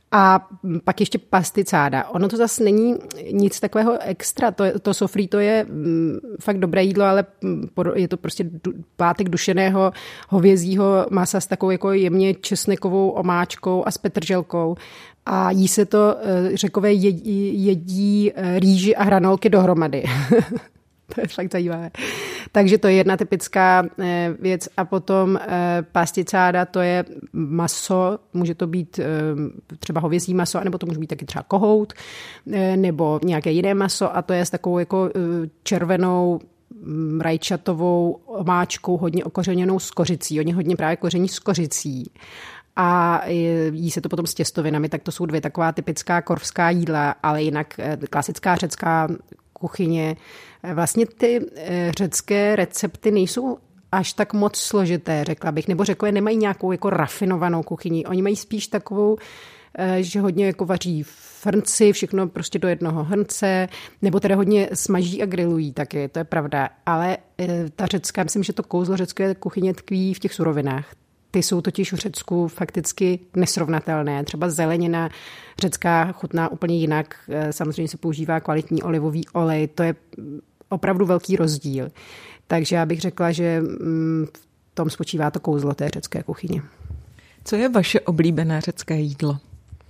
Speaker 3: A pak ještě pasticáda. Ono to zase není nic takového extra. To sofrý to je fakt dobré jídlo, ale je to prostě plátek dušeného hovězího masa s takovou jako jemně česnekovou omáčkou a s petrželkou. A jí se to, Řekové jedí rýži a hranolky dohromady. To je fakt zajímavé. Takže to je jedna typická věc. A potom pasticáda, to je maso, může to být třeba hovězí maso, nebo to může být taky třeba kohout, nebo nějaké jiné maso a to je s takovou jako červenou rajčatovou omáčkou, hodně okořeněnou s kořicí. Oni hodně právě koření s kořicí. A jí se to potom s těstovinami, tak to jsou dvě taková typická korfská jídla, ale jinak klasická řecká kuchyně. Vlastně ty řecké recepty nejsou až tak moc složité, řekla bych, nebo Řekové nemají nějakou jako rafinovanou kuchyni. Oni mají spíš takovou, že hodně jako vaří v hrnci, všechno prostě do jednoho hrnce, nebo teda hodně smaží a grilují taky, to je pravda. Ale ta řecká, myslím, že to kouzlo řecké kuchyně tkví v těch surovinách. Ty jsou totiž v Řecku fakticky nesrovnatelné. Třeba zelenina řecká chutná úplně jinak. Samozřejmě se používá kvalitní olivový olej. To je opravdu velký rozdíl. Takže já bych řekla, že v tom spočívá to kouzlo té řecké kuchyně.
Speaker 2: Co je vaše oblíbené řecké jídlo?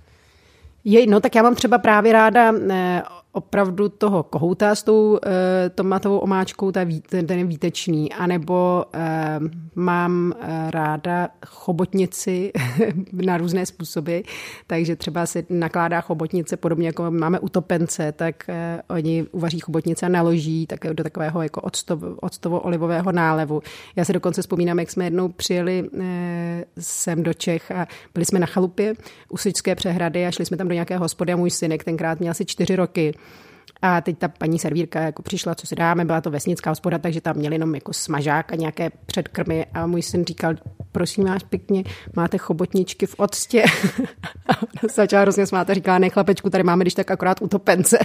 Speaker 3: No tak já mám třeba právě ráda opravdu toho kohouta s tou tomatovou omáčkou, ten je výtečný, anebo mám ráda chobotnici na různé způsoby, takže třeba se nakládá chobotnice, podobně jako máme utopence, tak oni uvaří chobotnice a naloží do takového jako octovo-olivového nálevu. Já se dokonce vzpomínám, jak jsme jednou přijeli sem do Čech a byli jsme na chalupě u Syčské přehrady a šli jsme tam do nějaké hospody a můj synek tenkrát měl asi 4 roky. A teď ta paní servírka jako přišla, co si dáme, byla to vesnická hospoda, takže tam měli jenom jako smažák a nějaké předkrmy a můj syn říkal, prosím vás pěkně, máte chobotničky v octě? A začala hrozně smát a říkala, ne chlapečku, tady máme když tak akorát utopence.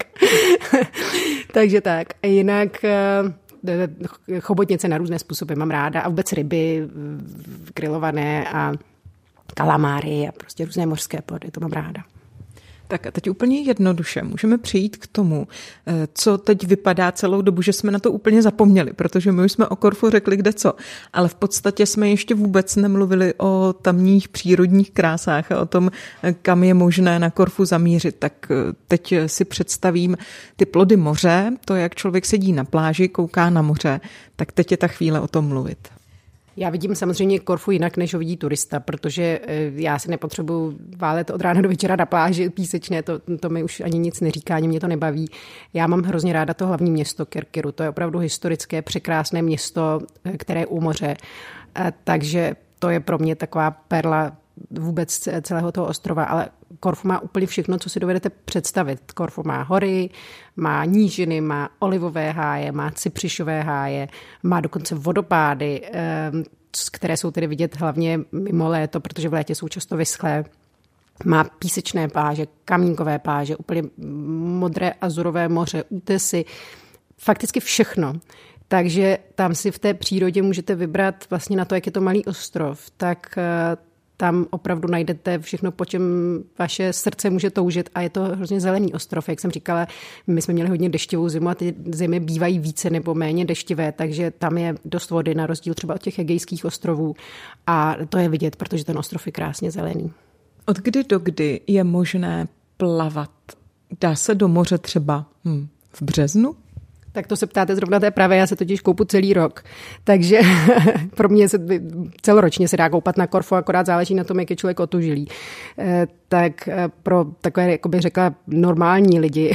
Speaker 3: Takže tak. A jinak chobotnice na různé způsoby mám ráda a vůbec ryby grilované a kalamáry a prostě různé mořské plody, to mám ráda.
Speaker 2: Tak a teď úplně jednoduše můžeme přijít k tomu, co teď vypadá celou dobu, že jsme na to úplně zapomněli, protože my už jsme o Korfu řekli kdeco, ale v podstatě jsme ještě vůbec nemluvili o tamních přírodních krásách a o tom, kam je možné na Korfu zamířit. Tak teď si představím ty plody moře, to, jak člověk sedí na pláži, kouká na moře, tak teď je ta chvíle o tom mluvit.
Speaker 3: Já vidím samozřejmě Korfu jinak, než ho vidí turista, protože já si nepotřebuji válet od rána do večera na pláži písečné, to mi už ani nic neříká, ani mě to nebaví. Já mám hrozně ráda to hlavní město Kirkiru, to je opravdu historické, překrásné město, které je u moře, takže to je pro mě taková perla vůbec celého toho ostrova, ale Korfu má úplně všechno, co si dovedete představit. Korfu má hory, má nížiny, má olivové háje, má cypřišové háje, má dokonce vodopády, které jsou tedy vidět hlavně mimo léto, protože v létě jsou často vyschlé. Má písečné pláže, kamínkové pláže, úplně modré azurové moře, útesy, fakticky všechno. Takže tam si v té přírodě můžete vybrat vlastně na to, jak je to malý ostrov, tak tam opravdu najdete všechno, po čem vaše srdce může toužit a je to hrozně zelený ostrov. Jak jsem říkala, my jsme měli hodně deštivou zimu a ty zimy bývají více nebo méně deštivé, takže tam je dost vody na rozdíl třeba od těch Egejských ostrovů a to je vidět, protože ten ostrov je krásně zelený.
Speaker 2: Od kdy do kdy je možné plavat? Dá se do moře třeba v březnu?
Speaker 3: Tak to se ptáte zrovna té pravé, já se totiž koupu celý rok. Takže pro mě celoročně se dá koupat na Korfu, akorát záleží na tom, jak je člověk otužilý. Tak pro takové, jako bych řekla, normální lidi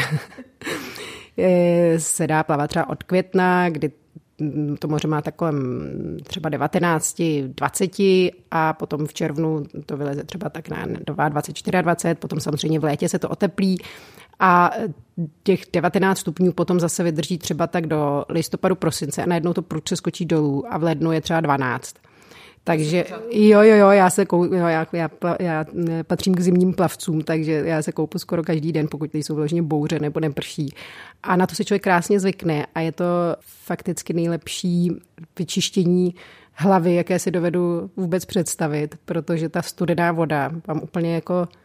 Speaker 3: se dá plavat třeba od května, kdy to moře má takovém třeba 19, 20 a potom v červnu to vyleze třeba tak na 22, 24, potom samozřejmě v létě se to oteplí a těch 19 stupňů potom zase vydrží třeba tak do listopadu, prosince a najednou to prudce skočí dolů a v lednu je třeba 12. Takže jo, já patřím k zimním plavcům, takže já se koupu skoro každý den, pokud nejsou vložně bouře nebo neprší. A na to se člověk krásně zvykne a je to fakticky nejlepší vyčištění hlavy, jaké si dovedu vůbec představit, protože ta studená voda vám úplně jako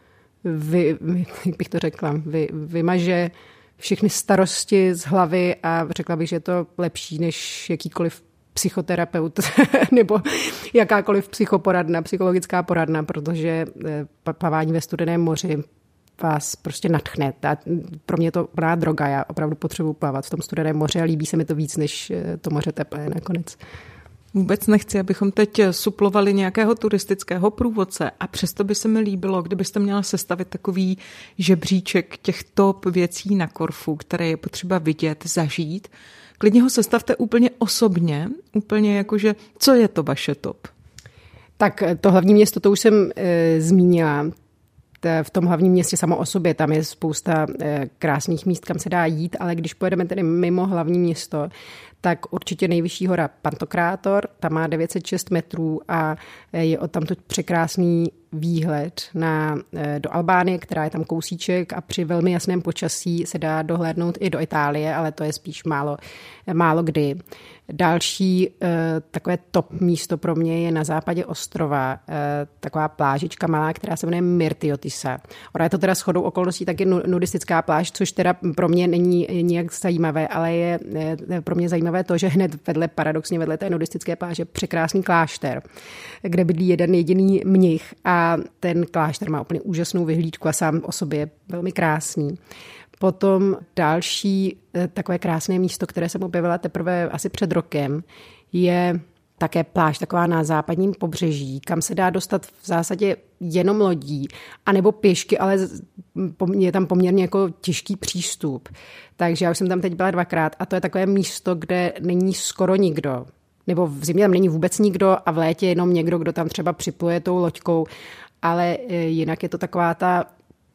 Speaker 3: jak bych to řekla, vymaže všechny starosti z hlavy a řekla bych, že je to lepší než jakýkoliv psychoterapeut nebo jakákoliv psychologická poradna, protože plavání ve studeném moři vás prostě nadchne. Pro mě je to úplná droga, já opravdu potřebuji plavat v tom studeném moři a líbí se mi to víc, než to moře teplé nakonec.
Speaker 2: Vůbec nechci, abychom teď suplovali nějakého turistického průvodce a přesto by se mi líbilo, kdybyste měla sestavit takový žebříček těch top věcí na Korfu, které je potřeba vidět, zažít. Klidně ho sestavte úplně osobně, úplně jakože, co je to vaše top?
Speaker 3: Tak to hlavní město, to už jsem zmínila. V tom hlavním městě samo o sobě, tam je spousta krásných míst, kam se dá jít, ale když pojedeme tedy mimo hlavní město, tak určitě nejvyšší hora Pantokrátor, tam má 906 metrů a je odtamtud překrásný výhled do Albánie, která je tam kousíček a při velmi jasném počasí se dá dohlédnout i do Itálie, ale to je spíš málo kdy. Další takové top místo pro mě je na západě ostrova, taková plážička malá, která se jmenuje Myrtiotissa. Ona je to teda shodou okolností taky nudistická pláž, což teda pro mě není nijak zajímavé, ale je pro mě zajímavé to, že hned paradoxně vedle té nudistické pláže překrásný klášter, kde bydlí jeden jediný mnich a ten klášter má úplně úžasnou vyhlídku a sám o sobě je velmi krásný. Potom další takové krásné místo, které jsem objevila teprve asi před rokem, je také pláž taková na západním pobřeží, kam se dá dostat v zásadě jenom lodí, anebo pěšky, ale je tam poměrně jako těžký přístup. Takže já už jsem tam teď byla 2krát a to je takové místo, kde není skoro nikdo. Nebo v zimě tam není vůbec nikdo a v létě jenom někdo, kdo tam třeba připluje tou loďkou, ale jinak je to taková ta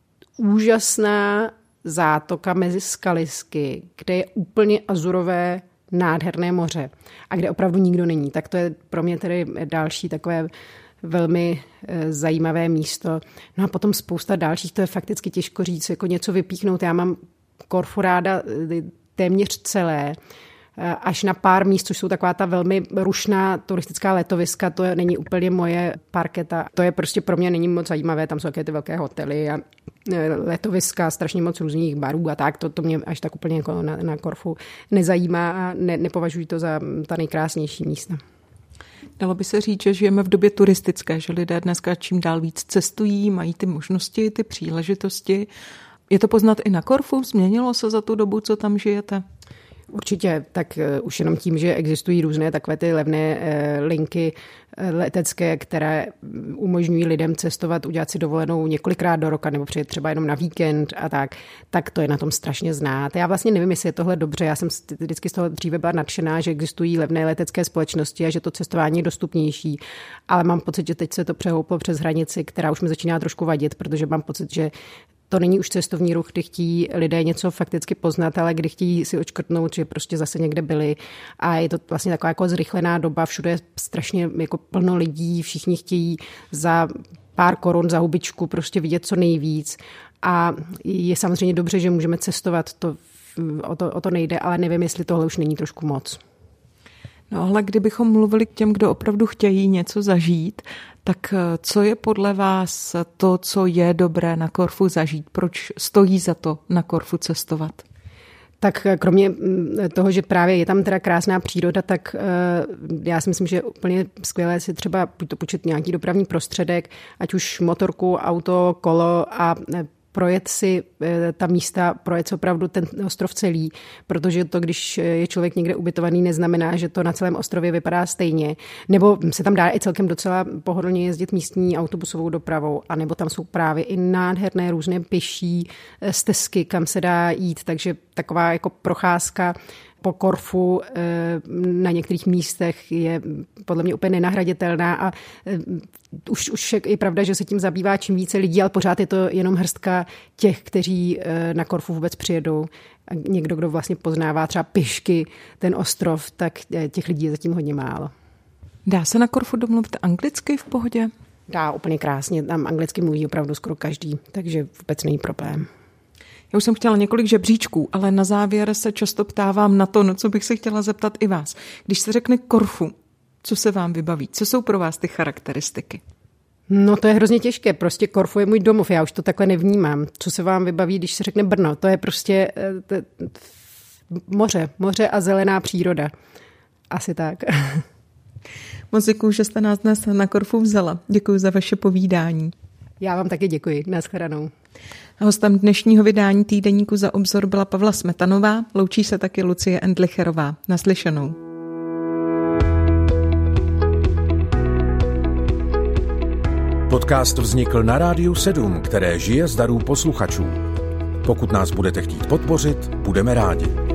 Speaker 3: úžasná zátoka mezi skalisky, kde je úplně azurové nádherné moře a kde opravdu nikdo není. Tak to je pro mě tedy další takové velmi zajímavé místo. No a potom spousta dalších, to je fakticky těžko říct, jako něco vypíchnout. Já mám Korfu ráda téměř celé, až na pár míst, což jsou taková ta velmi rušná turistická letoviska, to není úplně moje parketa. To je prostě pro mě není moc zajímavé, tam jsou také ty velké hotely a letoviska, strašně moc různých barů a tak, to mě až tak úplně jako na Korfu nezajímá a nepovažuji to za ta nejkrásnější místa.
Speaker 2: Dalo by se říct, že žijeme v době turistické, že lidé dneska čím dál víc cestují, mají ty možnosti, ty příležitosti. Je to poznat i na Korfu? Změnilo se za tu dobu, co tam žijete?
Speaker 3: Určitě, tak už jenom tím, že existují různé takové ty levné linky letecké, které umožňují lidem cestovat, udělat si dovolenou několikrát do roka nebo přijet třeba jenom na víkend a tak to je na tom strašně znát. Já vlastně nevím, jestli je tohle dobře, já jsem vždycky z toho dříve byla nadšená, že existují levné letecké společnosti a že to cestování je dostupnější, ale mám pocit, že teď se to přehouplo přes hranici, která už mi začíná trošku vadit, protože mám pocit, že to není už cestovní ruch, kdy chtějí lidé něco fakticky poznat, ale kdy chtějí si odškrtnout, že prostě zase někde byli. A je to vlastně taková jako zrychlená doba, všude je strašně jako plno lidí, všichni chtějí za pár korun za hubičku prostě vidět co nejvíc. A je samozřejmě dobře, že můžeme cestovat, o to nejde, ale nevím, jestli tohle už není trošku moc.
Speaker 2: No ale kdybychom mluvili k těm, kdo opravdu chtějí něco zažít, tak co je podle vás to, co je dobré na Korfu zažít? Proč stojí za to na Korfu cestovat?
Speaker 3: Tak kromě toho, že právě je tam teda krásná příroda, tak já si myslím, že je úplně skvělé si třeba půjčit nějaký dopravní prostředek, ať už motorku, auto, kolo a projet si ta místa, projet si opravdu ten ostrov celý, protože to, když je člověk někde ubytovaný, neznamená, že to na celém ostrově vypadá stejně. Nebo se tam dá i celkem docela pohodlně jezdit místní autobusovou dopravou, anebo tam jsou právě i nádherné různé pěší stezky, kam se dá jít, takže taková jako procházka po Korfu na některých místech je podle mě úplně nenahraditelná a už je pravda, že se tím zabývá čím více lidí, ale pořád je to jenom hrstka těch, kteří na Korfu vůbec přijedou. A někdo, kdo vlastně poznává třeba pěšky ten ostrov, tak těch lidí je zatím hodně málo.
Speaker 2: Dá se na Korfu domluvit anglicky v pohodě?
Speaker 3: Dá, úplně krásně. Tam anglicky mluví opravdu skoro každý, takže vůbec není problém.
Speaker 2: Já už jsem chtěla několik žebříčků, ale na závěr se často ptávám na to, co bych se chtěla zeptat i vás. Když se řekne Korfu, co se vám vybaví? Co jsou pro vás ty charakteristiky?
Speaker 3: No to je hrozně těžké, prostě Korfu je můj domov, já už to takhle nevnímám. Co se vám vybaví, když se řekne Brno? To je prostě moře a zelená příroda. Asi tak.
Speaker 2: Moc děkuju, že jste nás dnes na Korfu vzala. Děkuji za vaše povídání.
Speaker 3: Já vám taky děkuji. Nashledanou.
Speaker 2: Hostem dnešního vydání týdeníku Za obzor byla Pavla Smetanová, loučí se taky Lucie Endlicherová. Naslyšenou.
Speaker 1: Podcast vznikl na Rádiu 7, které žije z darů posluchačů. Pokud nás budete chtít podpořit, budeme rádi.